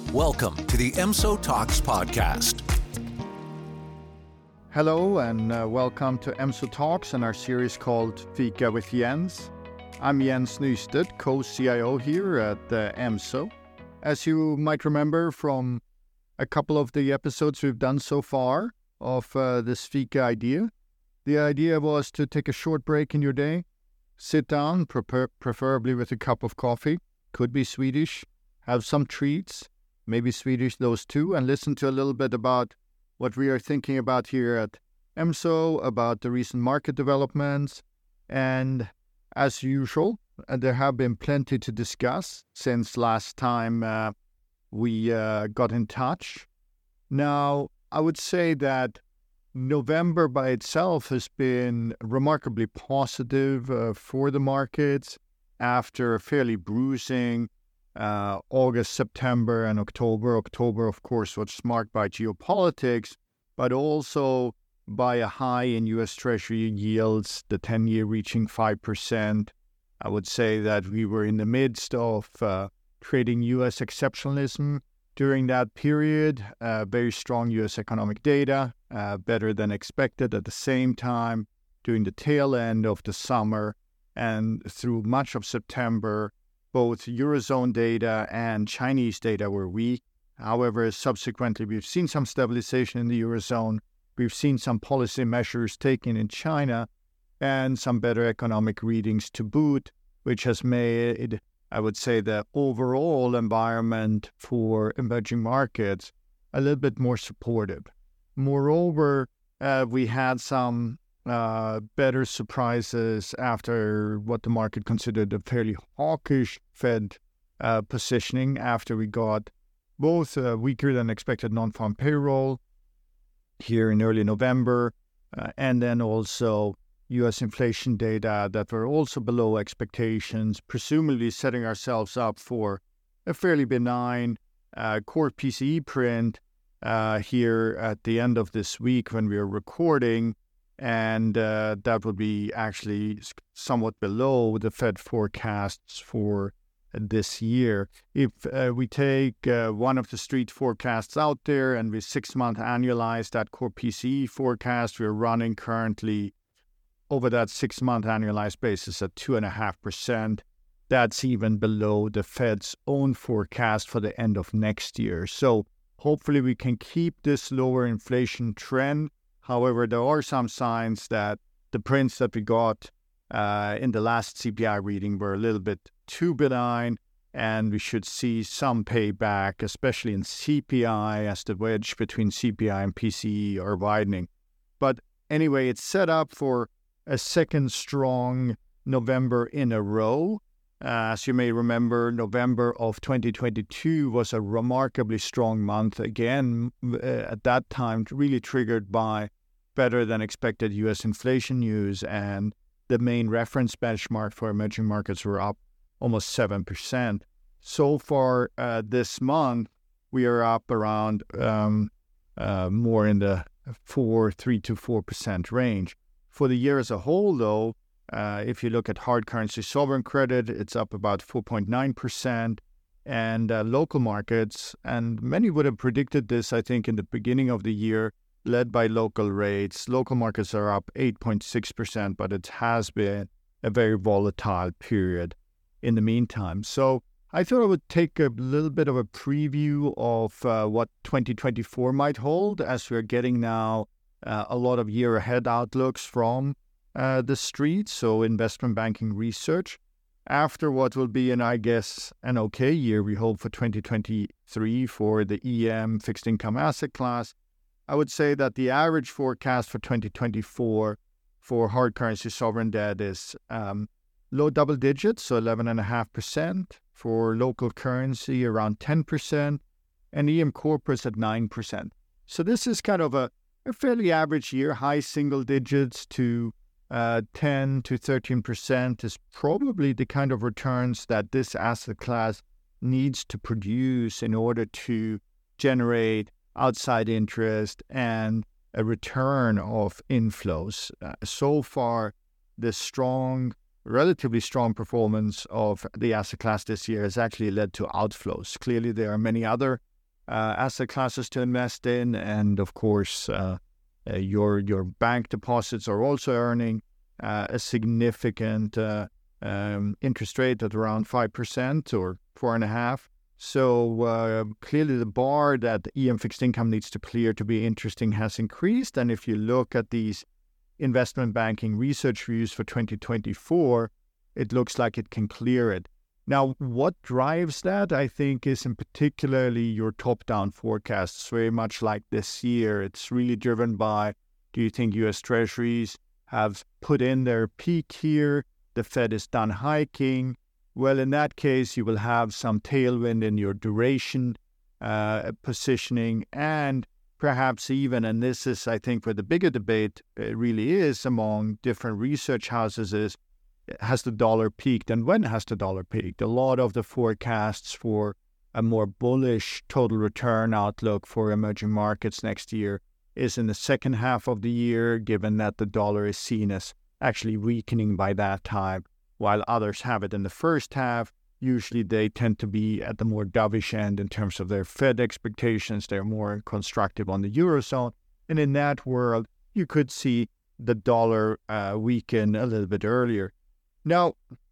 Welcome to the EMSO Talks podcast. Hello and welcome to EMSO Talks and our series called Fika with Jens. I'm Jens Nysted, co-CIO here at EMSO. As you might remember from a couple of the episodes we've done so far of this Fika idea, the idea was to take a short break in your day, sit down, preferably with a cup of coffee, could be Swedish, have some treats, maybe Swedish, those two, and listen to a little bit about what we are thinking about here at EMSO, about the recent market developments. And as usual, there have been plenty to discuss since last time we got in touch. Now, I would say that November by itself has been remarkably positive for the markets after a fairly bruising August, September, and October. October, of course, was marked by geopolitics, but also by a high in U.S. Treasury yields, the 10-year reaching 5%. I would say that we were in the midst of trading U.S. exceptionalism during that period. Very strong U.S. economic data, better than expected at the same time during the tail end of the summer and through much of September. Both Eurozone data and Chinese data were weak. However, subsequently, we've seen some stabilization in the Eurozone. We've seen some policy measures taken in China and some better economic readings to boot, which has made, I would say, the overall environment for emerging markets a little bit more supportive. Moreover, we had some better surprises after what the market considered a fairly hawkish Fed positioning after we got both weaker than expected non-farm payroll here in early November and then also U.S. inflation data that were also below expectations, presumably setting ourselves up for a fairly benign core PCE print here at the end of this week when we are recording. And that would be actually somewhat below the Fed forecasts for this year. If we take one of the street forecasts out there and we 6-month annualize that core PCE forecast, we're running currently over that 6-month annualized basis at 2.5%. That's even below the Fed's own forecast for the end of next year. So hopefully we can keep this lower inflation trend. However, there are some signs that the prints that we got in the last CPI reading were a little bit too benign, and we should see some payback, especially in CPI, as the wedge between CPI and PCE are widening. But anyway, it's set up for a second strong November in a row. As you may remember, November of 2022 was a remarkably strong month, again, at that time really triggered by better than expected U.S. inflation news, and the main reference benchmark for emerging markets were up almost 7%. So far this month, we are up around more in the 3 to 4% range. For the year as a whole, though, if you look at hard currency sovereign credit, it's up about 4.9%. And local markets, and many would have predicted this, I think, in the beginning of the year, led by local rates. Local markets are up 8.6%, but it has been a very volatile period in the meantime. So I thought I would take a little bit of a preview of what 2024 might hold, as we're getting now a lot of year-ahead outlooks from the street, so investment banking research. After what will be, I guess, an okay year, we hope, for 2023 for the EM fixed income asset class, I would say that the average forecast for 2024 for hard currency sovereign debt is low double digits, so 11.5%, for local currency around 10%, and EM corporates at 9%. So this is kind of a fairly average year. High single digits to 10 to 13% is probably the kind of returns that this asset class needs to produce in order to generate outside interest and a return of inflows. So far, the relatively strong performance of the asset class this year has actually led to outflows. Clearly, there are many other asset classes to invest in, and of course, your bank deposits are also earning a significant interest rate at around 5% or 4.5%. So clearly the bar that EM fixed income needs to clear to be interesting has increased. And if you look at these investment banking research views for 2024, it looks like it can clear it. Now, what drives that, I think, is in particularly your top-down forecasts, very much like this year. It's really driven by, do you think U.S. Treasuries have put in their peak here? The Fed is done hiking. Well, in that case, you will have some tailwind in your duration positioning, and perhaps even, and this is, I think, where the bigger debate really is among different research houses, is has the dollar peaked, and when has the dollar peaked? A lot of the forecasts for a more bullish total return outlook for emerging markets next year is in the second half of the year, given that the dollar is seen as actually weakening by that time, while others have it in the first half. Usually they tend to be at the more dovish end in terms of their Fed expectations. They're more constructive on the Eurozone. And in that world, you could see the dollar weaken a little bit earlier. Now,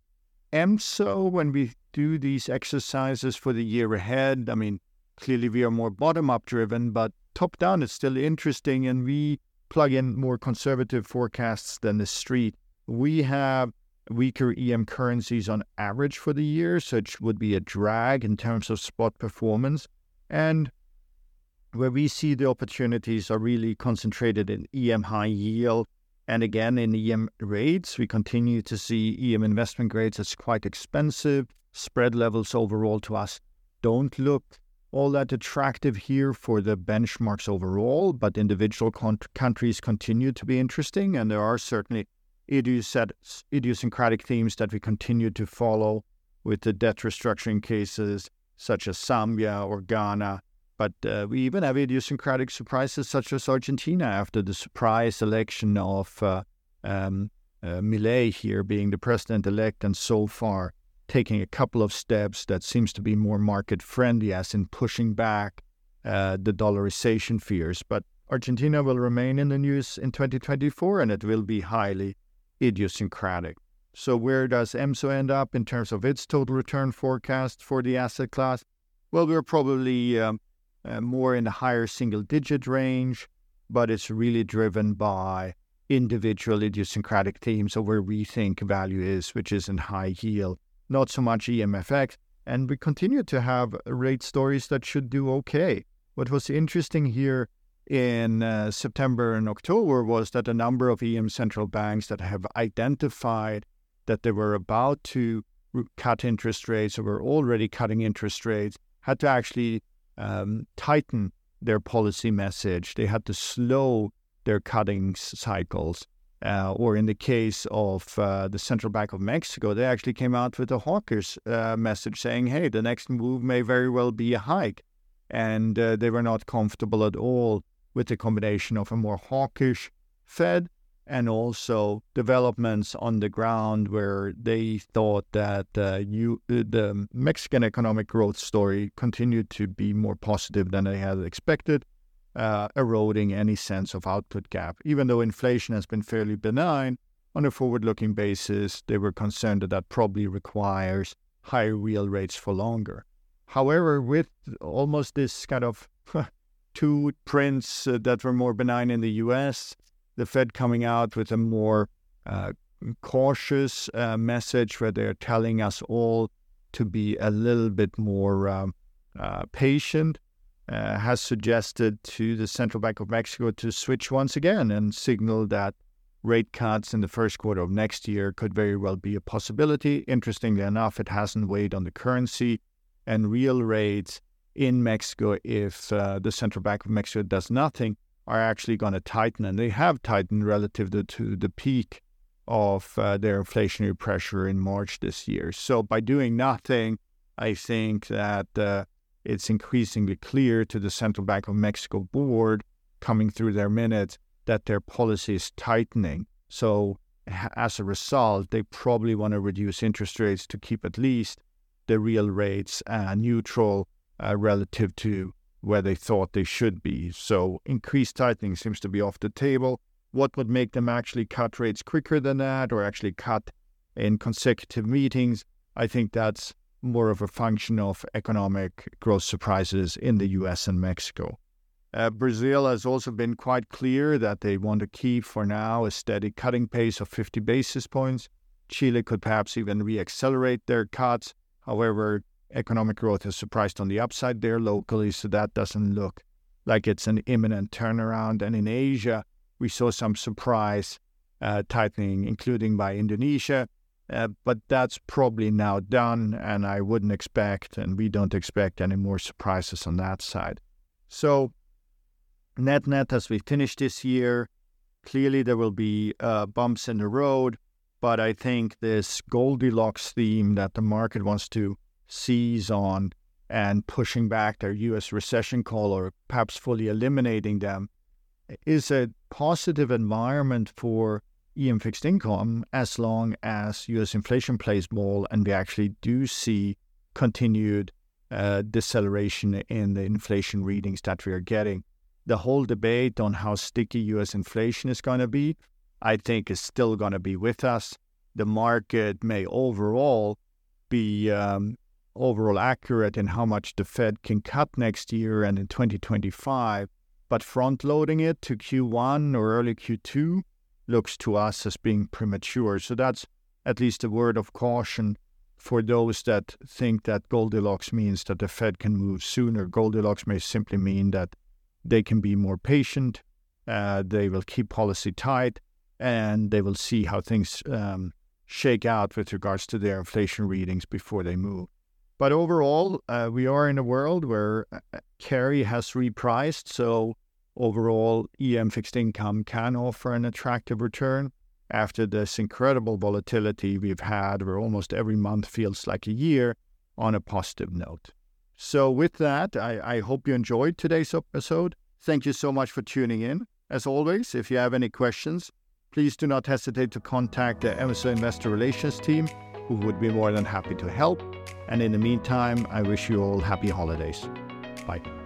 EMSO, when we do these exercises for the year ahead, I mean, clearly we are more bottom-up driven, but top-down is still interesting, and we plug in more conservative forecasts than the street. We have weaker EM currencies on average for the year, so it would be a drag in terms of spot performance. And where we see the opportunities are really concentrated in EM high yield, and again in EM rates. We continue to see EM investment grades as quite expensive. Spread levels overall to us don't look all that attractive here for the benchmarks overall, but individual countries continue to be interesting, and there are certainly idiosyncratic themes that we continue to follow with the debt restructuring cases such as Zambia or Ghana. But we even have idiosyncratic surprises such as Argentina after the surprise election of Milei here being the president-elect, and so far taking a couple of steps that seems to be more market-friendly, as in pushing back the dollarization fears. But Argentina will remain in the news in 2024, and it will be highly idiosyncratic. So where does EMSO end up in terms of its total return forecast for the asset class? Well, we're probably more in the higher single-digit range, but it's really driven by individual idiosyncratic themes of where we think value is, which is in high yield, not so much EMFX. And we continue to have rate stories that should do okay. What was interesting here in September and October was that a number of EM central banks that have identified that they were about to cut interest rates or were already cutting interest rates had to actually tighten their policy message. They had to slow their cutting cycles. Or in the case of the Central Bank of Mexico, they actually came out with a hawkish message saying, hey, the next move may very well be a hike. And they were not comfortable at all with the combination of a more hawkish Fed and also developments on the ground where they thought that the Mexican economic growth story continued to be more positive than they had expected, eroding any sense of output gap. Even though inflation has been fairly benign, on a forward-looking basis, they were concerned that that probably requires higher real rates for longer. However, with almost this kind of two prints that were more benign in the U.S., the Fed coming out with a more cautious message where they're telling us all to be a little bit more patient, has suggested to the Central Bank of Mexico to switch once again and signal that rate cuts in the first quarter of next year could very well be a possibility. Interestingly enough, it hasn't weighed on the currency, and real rates in Mexico, if the Central Bank of Mexico does nothing, are actually going to tighten, and they have tightened relative to the peak of their inflationary pressure in March this year. So by doing nothing, I think that it's increasingly clear to the Central Bank of Mexico board, coming through their minutes, that their policy is tightening. So as a result, they probably want to reduce interest rates to keep at least the real rates neutral relative to where they thought they should be. So increased tightening seems to be off the table. What would make them actually cut rates quicker than that, or actually cut in consecutive meetings? I think that's more of a function of economic growth surprises in the US and Mexico. Brazil has also been quite clear that they want to keep, for now, a steady cutting pace of 50 basis points. Chile could perhaps even reaccelerate their cuts. However, economic growth has surprised on the upside there locally, so that doesn't look like it's an imminent turnaround. And in Asia, we saw some surprise tightening, including by Indonesia, but that's probably now done, and I wouldn't expect, and we don't expect any more surprises on that side. So net, as we finish this year, clearly there will be bumps in the road, but I think this Goldilocks theme that the market wants to seize on and pushing back their U.S. recession call, or perhaps fully eliminating them, is a positive environment for EM fixed income as long as U.S. inflation plays ball and we actually do see continued deceleration in the inflation readings that we are getting. The whole debate on how sticky U.S. inflation is going to be, I think, is still going to be with us. The market may overall be overall accurate in how much the Fed can cut next year and in 2025, but front-loading it to Q1 or early Q2 looks to us as being premature. So that's at least a word of caution for those that think that Goldilocks means that the Fed can move sooner. Goldilocks may simply mean that they can be more patient, they will keep policy tight, and they will see how things shake out with regards to their inflation readings before they move. But overall, we are in a world where carry has repriced, so overall EM fixed income can offer an attractive return after this incredible volatility we've had, where almost every month feels like a year, on a positive note. So with that, I hope you enjoyed today's episode. Thank you so much for tuning in. As always, if you have any questions, please do not hesitate to contact the MSO Investor Relations team, who would be more than happy to help. And in the meantime, I wish you all happy holidays. Bye.